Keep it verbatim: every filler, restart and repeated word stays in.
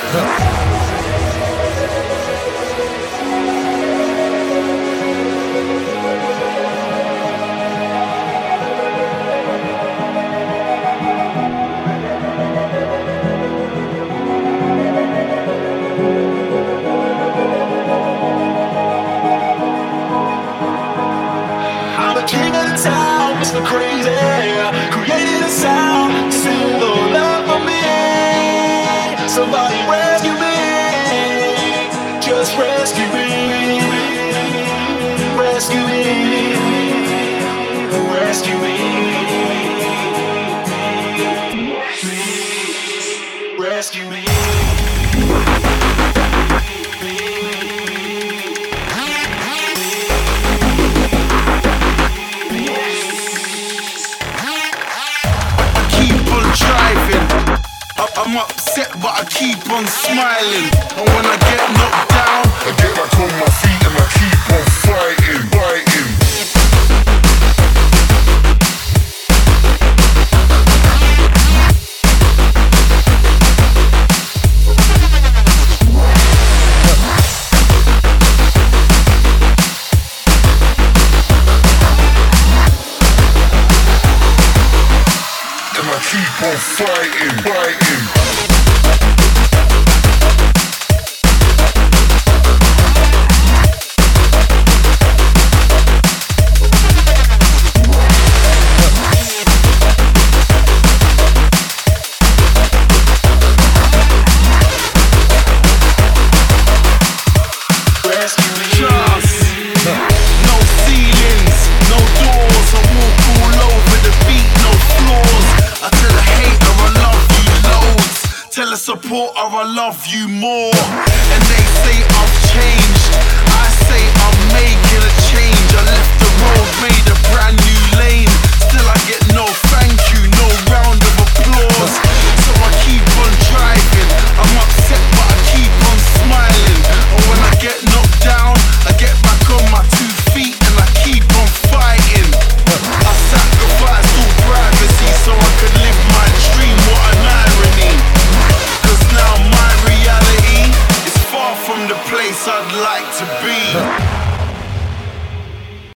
I'm upset, but I keep on smiling. And when I get knocked down, I get back on my feet and I keep on fighting, fighting. And I keep on fighting, fighting. Supporter, I love you more. And they say I've changed, I say I'm making a change. I left the road, made a brand new